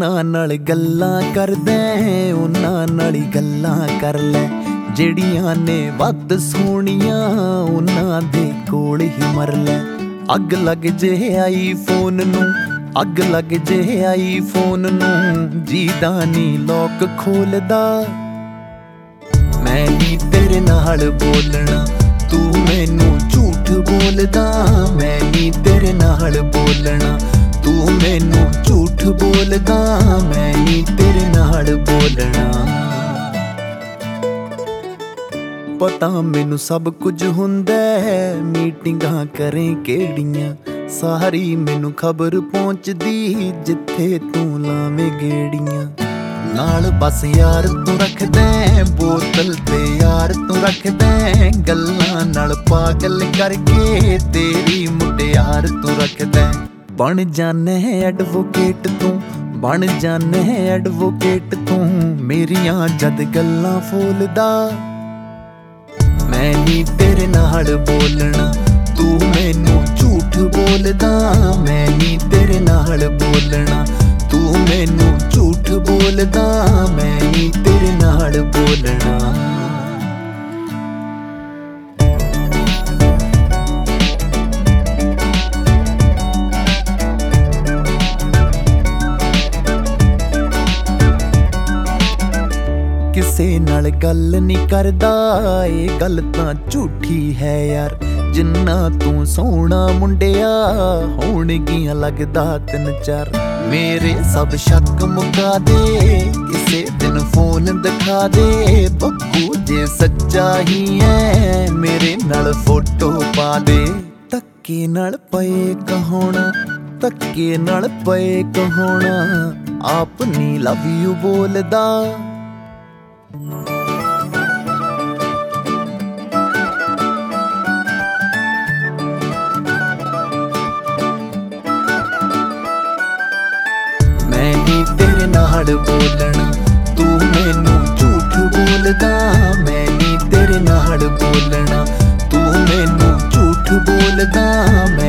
ਉਹਨਾਂ ਨਾਲ ਗੱਲਾਂ ਕਰਦਾ ਉਹਨਾਂ ਨਾਲ ਹੀ ਗੱਲਾਂ ਕਰ ਲੈ, ਜਿਹੜੀਆਂ ਨੇ ਵੱਧ ਸੋਹਣੀਆਂ ਉਹਨਾਂ ਦੇ ਕੋਲ ਹੀ ਮਰ ਲੈ। ਅੱਗ ਲੱਗ ਜੇ ਆਈਫੋਨ ਨੂੰ, ਅੱਗ ਲੱਗ ਜੇ ਆਈਫੋਨ ਨੂੰ, ਜੀਦਾ ਨੀ ਲੋਕ ਖੋਲਦਾ। ਮੈਂ ਨੀ ਤੇਰੇ ਨਾਲ ਬੋਲਣਾ, ਤੂੰ ਮੈਨੂੰ ਝੂਠ ਬੋਲਦਾ। ਮੈਂ ਨੀ ਤੇਰੇ ਨਾਲ ਬੋਲਣਾ, ਤੂੰ ਮੈਨੂੰ ਝੂਠ ਬੋਲਦਾ। ਮੈਂ ਨੀ ਤੇਰੇ ਨਾਲ ਬੋਲਣਾ। ਪਤਾ ਮੈਨੂੰ ਸਭ ਕੁਝ ਹੁੰਦਾ ਹੈ, ਮੀਟਿੰਗਾਂ ਕਰੇ ਕਿਹੜੀਆਂ, ਸਾਰੀ ਮੈਨੂੰ ਖਬਰ ਪਹੁੰਚਦੀ ਜਿੱਥੇ ਤੂੰ ਲਾਵੇਂ ਗੇੜੀਆਂ। ਨਾਲ ਬਸ ਯਾਰ ਤੂੰ ਰੱਖਦਾ, ਬੋਤਲ ਤੇ ਯਾਰ ਤੂੰ ਰੱਖਦਾ, ਗੱਲਾਂ ਨਾਲ ਪਾਗਲ ਕਰਕੇ ਤੇਰੀ ਮੁਟਿਆਰ ਤੂੰ ਰੱਖਦਾ। ਬਣ ਜਾਨੇ ਐਡਵੋਕੇਟ ਤੂੰ, ਬਣ ਜਾਨੇ ਐਡਵੋਕੇਟ ਤੂੰ, ਮੇਰੀਆਂ ਜਦ ਗੱਲਾਂ ਫੋਲਦਾ। ਮੈਂ ਨੀ ਤੇਰੇ ਨਾਲ ਬੋਲਣਾ, ਤੂੰ ਮੈਨੂੰ ਝੂਠ ਬੋਲਦਾ। ਮੈਂ ਨੀ ਤੇਰੇ ਨਾਲ ਬੋਲਣਾ, ਤੂੰ ਮੈਨੂੰ ਝੂਠ ਬੋਲਦਾ। ਮੈਂ ਨੀ ਤੇਰੇ ਨਾਲ ਬੋਲਣਾ। ਕਿਸੇ ਨਾਲ ਗੱਲ ਨੀ ਕਰਦਾ, ਇਹ ਗੱਲ ਤਾਂ ਝੂਠੀ ਹੈ ਯਾਰ। ਜਿੰਨਾ ਤੂੰ ਸੋਹਣਾ ਮੁੰਡਿਆ ਹੋਣਗੀਆਂ ਲੱਗਦਾ 3-4। ਮੇਰੇ ਸਭ ਸ਼ੱਕ ਮੁਕਾ ਦੇ, ਕਿਸੇ ਦਿਨ ਫੋਨ ਦਿਖਾ ਦੇ। ਬੱਬੂ ਜੇ ਸੱਚਾ ਹੀ ਹੈ ਮੇਰੇ ਨਾਲ ਫੋਟੋ ਪਾ ਦੇ। ਧੱਕੇ ਨਾਲ ਪਏ ਕਹਾਉਣਾ, ਧੱਕੇ ਨਾਲ ਪਏ ਕਹਾਉਣਾ, ਆਪ ਨੀ ਲਵ ਯੂ ਬੋਲਦਾ। ਮੈਂ ਨੀ ਤੇਰੇ ਨਾਲ ਬੋਲਣਾ, ਤੂੰ ਮੈਨੂੰ ਝੂਠ ਬੋਲਦਾ। ਮੈਂ ਨੀ ਤੇਰੇ ਨਾਲ ਬੋਲਣਾ, ਤੂੰ ਮੈਨੂੰ ਝੂਠ ਬੋਲਦਾ।